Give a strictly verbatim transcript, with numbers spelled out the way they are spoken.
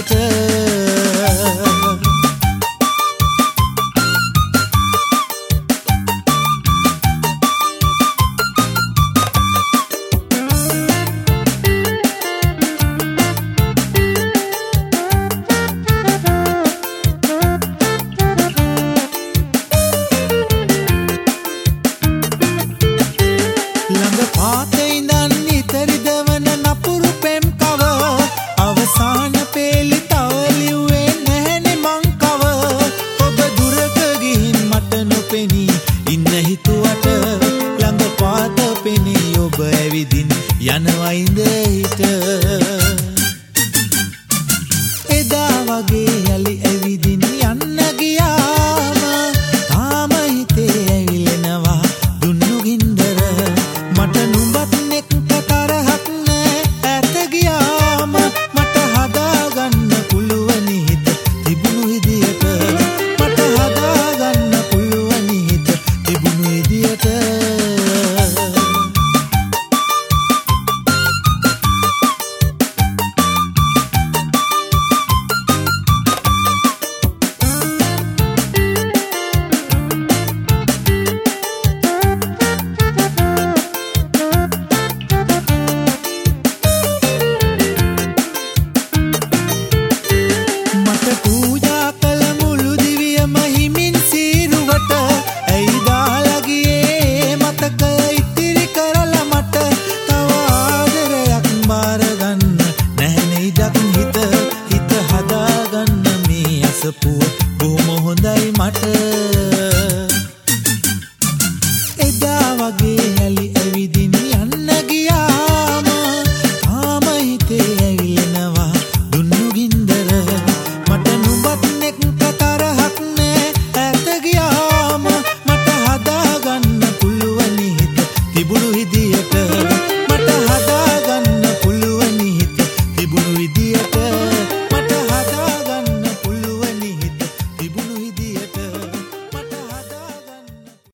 විදියට යනවයින්ද හිට එදා වගේ යලි ඇවිදින් යන්න ගියාම තාම හිතේ ඇවිලෙනවා දුන්නු ගින්දර මට නුඹත් එක්ක තරහක් නෑ ඈත ගියාම මට හදාගන්න පුළුවනි හිත තිබුණු විදියට මට හදාගන්න පුළුවනි හිත තිබුණු විදියට the pool.